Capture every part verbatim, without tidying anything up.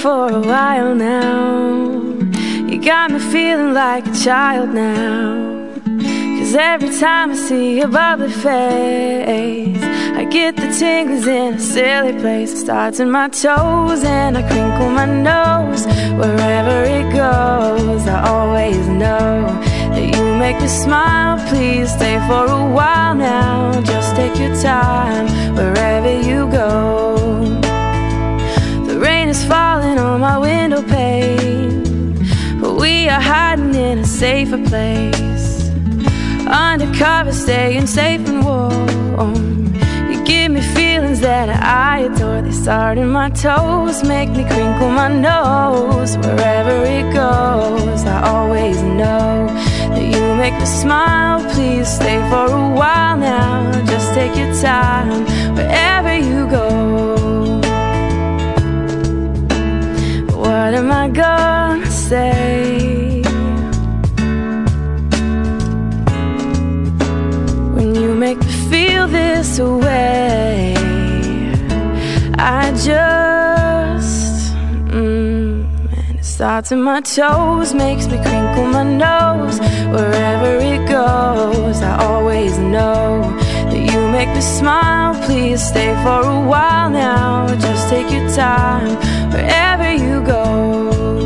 for a while now. You got me feeling like a child now. Cause every time I see your bubbly face, I get the tingles in a silly place. It starts in my toes and I crinkle my nose. Wherever it goes, I always know that you make me smile. Please stay for a while now. Just take your time wherever you go. The rain is falling on my window pane, but we are hiding in a safer place. Undercover, staying safe and warm. You give me feelings that I adore. They start in my toes, make me crinkle my nose. Wherever it goes, I always know that you make me smile. Please stay for a while now. Just take your time wherever you go. What am I gonna say make me feel this way? I just mm, and it starts in my toes, makes me crinkle my nose. Wherever it goes, I always know that you make me smile. Please stay for a while now. Just take your time wherever you go.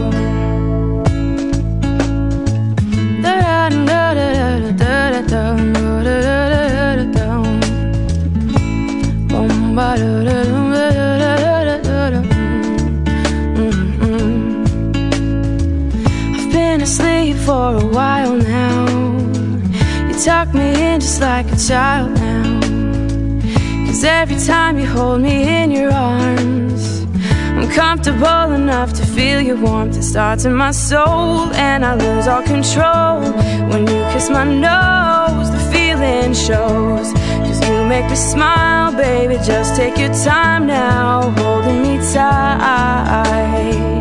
I've been asleep for a while now. You tuck me in just like a child now. Cause every time you hold me in your arms, I'm comfortable enough to feel your warmth. It starts in my soul and I lose all control. When you kiss my nose, the feeling shows. Cause you make me smile, baby. Just take your time now, holding me tight.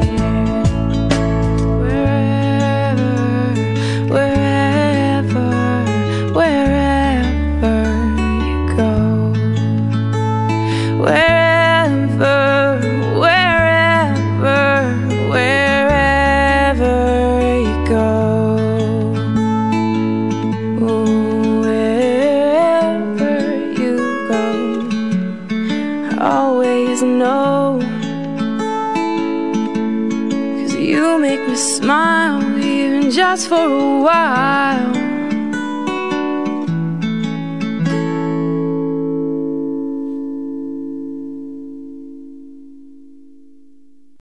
Wherever, wherever, wherever you go. Wherever, wherever, wherever you go. Ooh, wherever you go, I always know. Cause you make me smile, even just for a while.